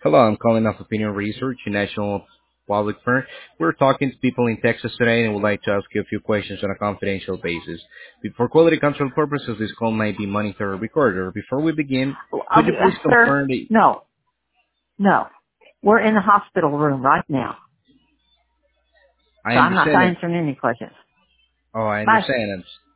Hello, I'm calling off Opinion Research, a national public firm. We're talking to people in Texas today and would like to ask you a few questions on a confidential basis. For quality control purposes, this call might be monitored or recorded. Before we begin, could you please Sir, confirm the... no, no. We're in the hospital room right now, I so I'm not understand it. answering any questions. Oh, I Bye. understand it.